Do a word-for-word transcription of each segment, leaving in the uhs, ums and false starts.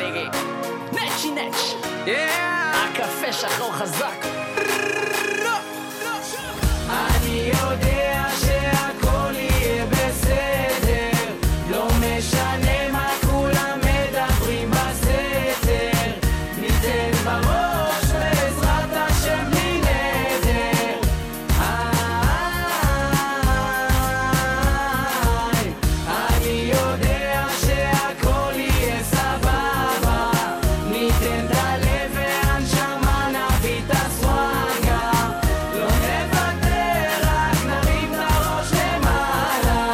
מנהיגי נצ'י נצ' הקפה שחור חזק. אני יודע שהכל יהיה בסדר, לא משנה מה כולם מדברים בסתר, ניתן בראש בעזרת השם בלי נדר. אני יודע שהכל יהיה סבבה, ניתן את הלב והנשמה, נביא את הסוואגה, לא נוותר, רק נרים את הראש למעלה.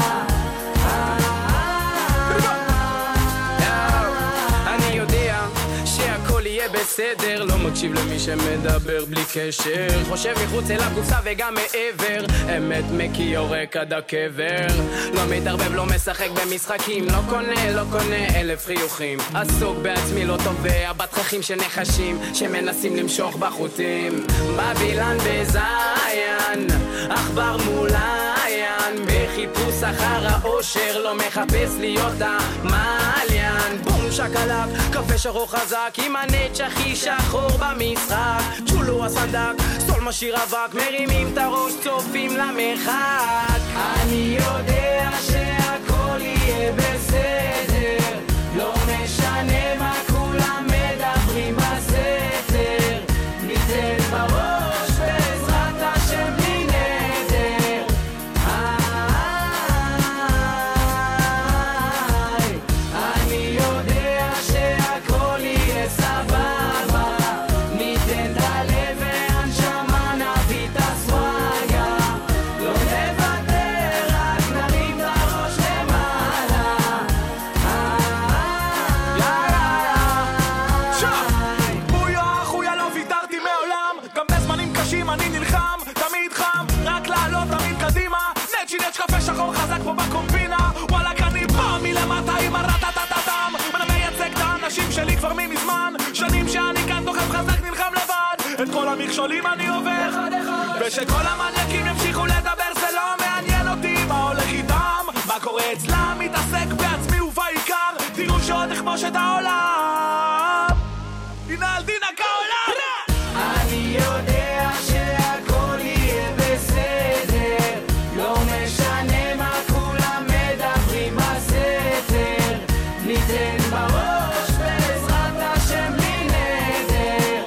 אני יודע שהכל יהיה בסדר, לא מקשיב למי שמדבר בלי קשר, חושב מחוץ אל הקופסה וגם מעבר, אמת מקי יורק עד הקבר, לא מתערבב, לא משחק במשחקים, לא קונה, לא קונה אלף חיוכים, עסוק בעצמי, לא תובע בתככים של נחשים שמנסים למשוך בחוטים. בבילן בזיין, עכבר מול עין, בחיפוש אחר האושר, לא מחפש להיות המעליין. בום שקלק, קפה שחור חזק, עם הנץ' הכי שחור במשחק, צ'ולו הסנדק, סול משאיר אבק, מרימים את הראש, צופים למרחק. אני יודע שהכל יהיה בסדר, לא משנה מה כולם מדברים בסתר, ניתן בראש בעזרת השם בלי נדר. אני יודע שהכל יהיה סבבה, ניתן את הלב והנשמה, נביא את הסוואגה, לא נוותר, רק נרים את הראש למעלה. בויה אחויה, לא ויתרתי מעולם, גם בזמנים קשים אני נלחם, תמיד חם, רק לעלות תמיד קדימה, נצ'י נצ' קפה שחור חזק פה בקומבינה, וואלה אני בא מלמטה עם הרטטטטם, אני מייצג את האנשים שלי כבר ממזמן, שנים שאני כאן דוחף חזק נלחם לבד, את כל המכשולים אני עובר, ושכל המניאקים ימשיכו לדבר, זה לא מעניין אותי מה הולך איתם, מה קורה אצלם, מתעסק בעצמי ובעיקר, תראו שעוד אכבוש את העולם, הנה על דינה כעולם. אני יודע שהכל יהיה בסדר, לא משנה מה כולם מדברים בסתר, ניתן בראש בעזרת השם בלי נדר.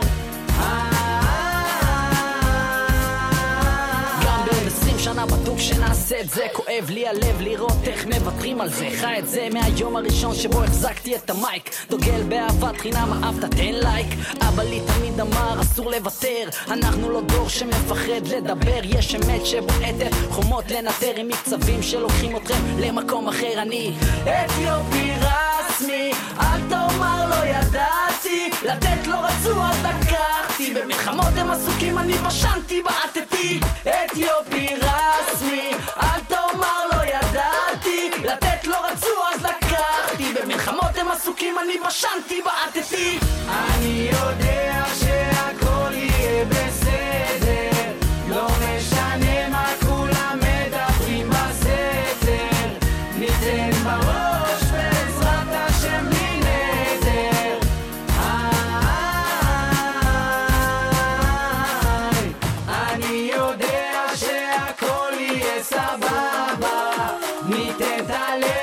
גם בעוד עשרים שנה בטוח שנעשה את זה, כואב לי הלב לראות איך מוותרים על זה, חי את זה מהיום הראשון שבו החזקתי את המייק, דוגל באהבת חינם, אהבת תן לייק, אבא לי תמיד אמר אסור לוותר, אנחנו לא דור שמפחד לדבר, יש אמת שבועטת חומות לנטר, עם מקצבים שלוקחים אתכם למקום אחר. אני אתיופי רסמי, אל תאמר לא ידעתי, לתת לא רצו אז לקחתי, במלחמות הם עסוקים אני בשנתי בעטתי. אתיופי רסמי, אל תאמר לא ידעתי, לתת לא רצו אז לקחתי, במלחמות הם עסוקים אני בשנתי בעטתי. אני יודע שהכל יהיה בסדר, לא משנה מה כולם מדברים בסתר, ניתן בראש בעזרת השם בלי נדר. אני יודע שהכל יהיה סבבה, ניתן את הלב